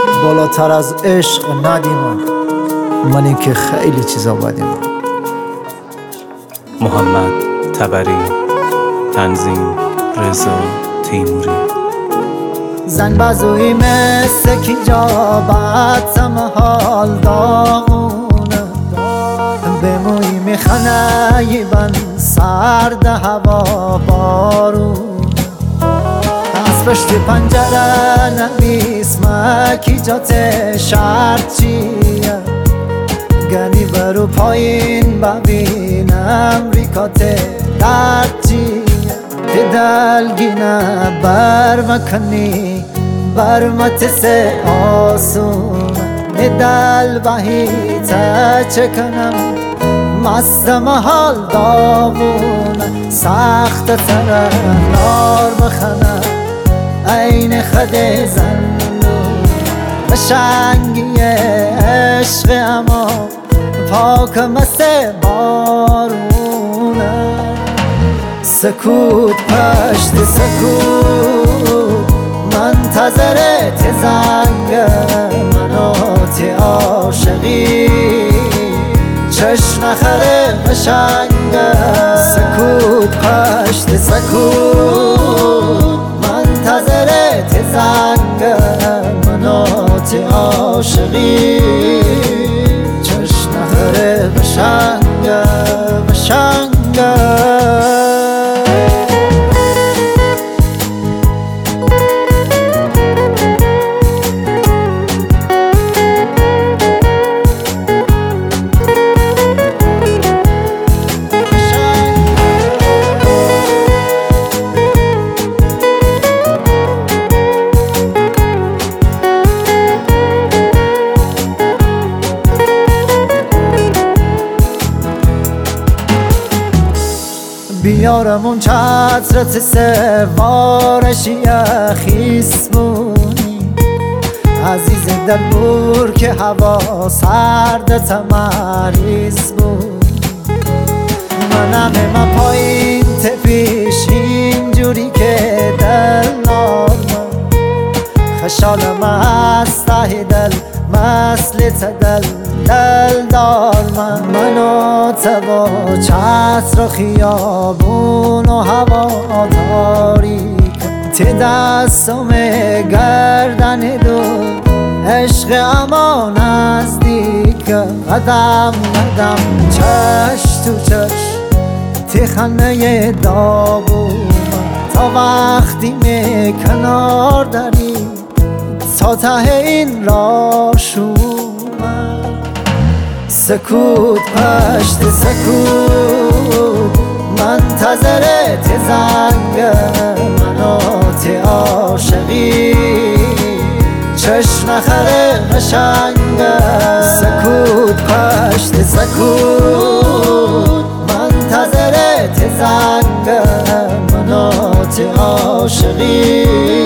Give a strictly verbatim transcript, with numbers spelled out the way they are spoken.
بالاتر از عشق ندیم، منی که خیلی چیزا بدیم. محمد تبری، تنظیم رضا تیموری. زن بازوی مثل کی جا بطم حال داغونه، به موی میخنه بن سرد هوا بارونه. از پشت پنجره نویس مکی جات شرط چیه، گنی برو پایین ببینم ریکات درد چیه. دلگینه بر مکنی بر متس آسون، دل بهیته چکنم مستم حال داغون. سخت تر نار بخنم این خد زندون، قشنگی عشق اما پاک مثل بارونه. سکوت پشت سکوت منتظرت زنگ مناط عاشقی، چشم نخره قشنگه. سکوت پشت سکوت منتظرت زنگ مناط عاشقی، چشم نخره قشنگه قشنگه. بیارمون چترت سوارشی خیسمونی، عزیز دل بور که هوا سرد تمریز بود. منم ما پایین تپیش اینجوری که دل نارم، خشالم از ته دل مثل تدل دل دار. من منو تبا چتر و خیابون و هوا تاریک، تی دستم گردن دو عشق اما نزدیک. قدم قدم چش تو چش تی خنه داغون، تا وقتی می کنار داری تا ته این راشون. سکوت پشت سکوت منتظرت زنگ مناط عاشقی، چشم نخره قشنگه. سکوت پشت سکوت منتظرت زنگ مناط عاشقی،